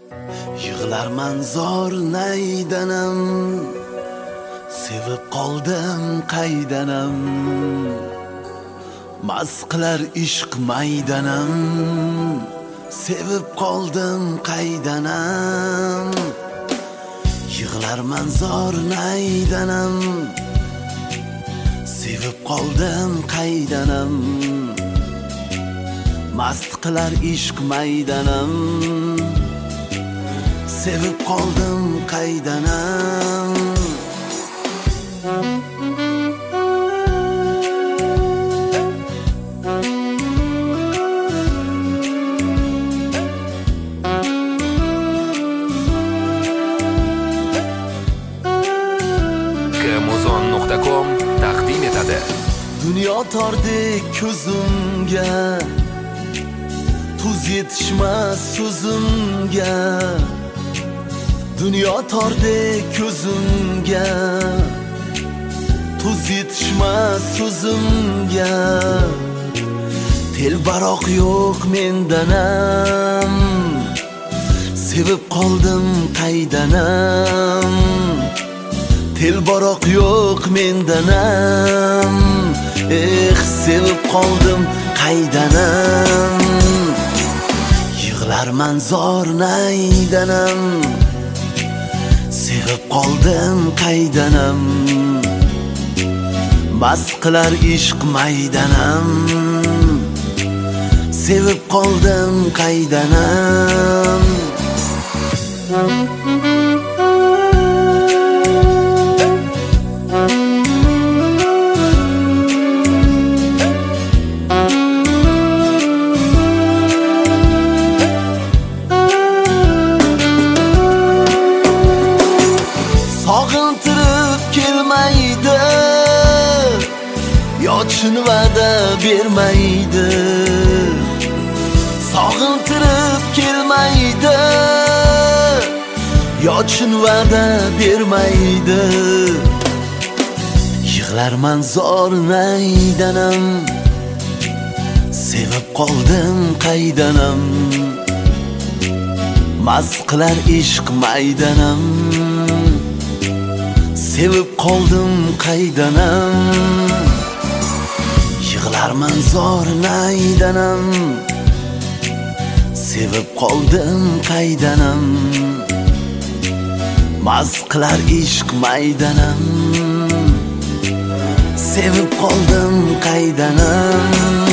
Yig'larman zor naydanam, sevib qoldim qaydanam. Mast qilar ishq maydanam, sevib qoldim qaydanam. Yig'larman zor naydanam, sevib qoldim qaydanam. Mast qilar ishq maydanam, sevib qoldim qaydanam. Kmuzon.com taqdim etadi. Dunyo tordek ko'zimga, tuz yetishmas so'zimga. Dunyo tordek ko'zimga, tuz yetishmas so'zimga. Telbaroq yo'q mendanam, sevib qoldim qaydanam. Telbaroq yo'q mendanam, sevib qoldim qaydanam. Yig'larman zor naydanam, sevib qoldim qaydanam. Mast qilar ishq maydanam, sevib qoldim qaydanam. Sog'intirib kelmaydi, yochin va'da bermaydi. Sog'intirib kelmaydi, yochin va'da bermaydi. Yig'larman zor naydanam, sevib qoldim qaydanam. Mast qilar ishq maydanam, sevib qoldim qaydanam. Yig'larman zor naydanam, sevib qoldim qaydanam. Mast qilar ishq maydanam, sevib qoldim qaydanam.